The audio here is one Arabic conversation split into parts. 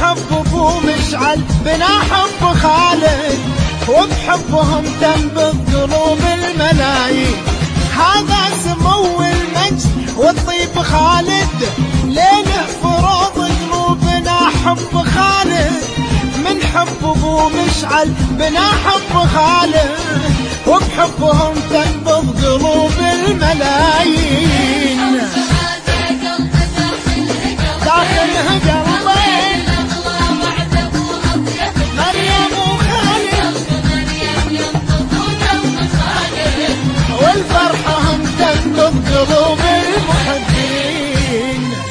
حب ابو مشعل بنا حب خالد، وبحبهم تنبض قلوب الملايين. هذا سمو المجد والطيب خالد، ليله فروض قلوبنا حب خالد. من حب ابو مشعل بنا حب خالد، وبحبهم تنبض قلوب الملايين. داخلها قلبين مريم وخالد، والفرحة هم تنبض قلوب المحبين.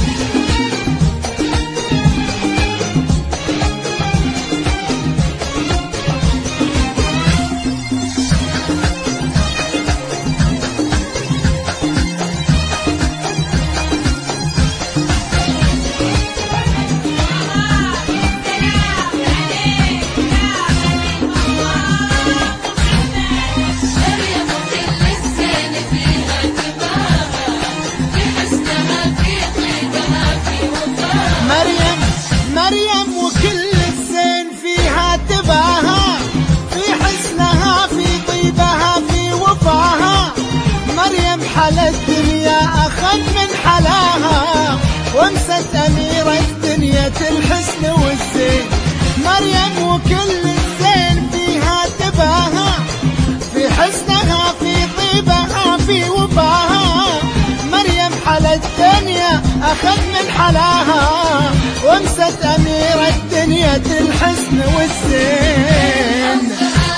مريم وكل الزين فيها تباها، في حسنها في طيبها في وفاها. مريم حلا الدنيا أخذ من حلاها، وامست أميرة دنيا الحسن والزين. مريم وكل الزين فيها تباها، في حسنها في طيبها في وفاها. مريم حلا الدنيا أخذ من حلاها، وامست أميرة الدنيا الحسن والزين.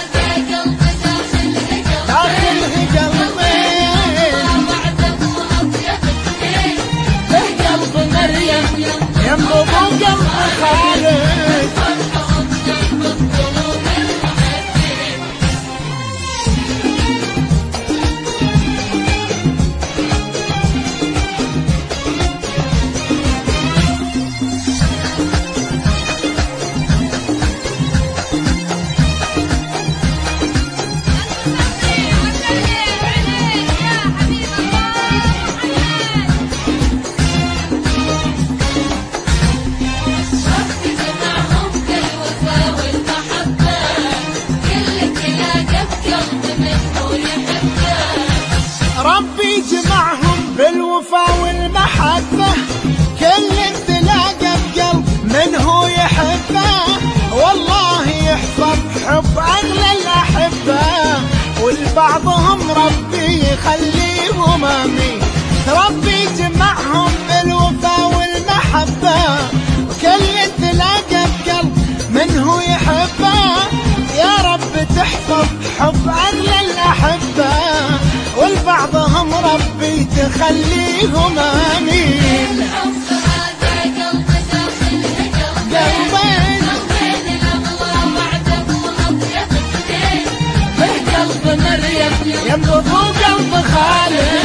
داخلها قلبين له قلب مريم ينبض قلب خالد. ربي جمعهم بالوفا والمحبة، كل تلاقى بقلب منه يحبه. والله يحفظ حب أغلى الأحبة، ولبعضهم ربي يخليهم آمين. ربي جمعهم بالوفا والمحبة، كل تلاقى بقلب منه يحبه. يا رب تحفظ حب أغلى الأحبة، ولبعضهم ربي تخليهم آمين. قلبين له قلب مريم ينبض قلب خالد.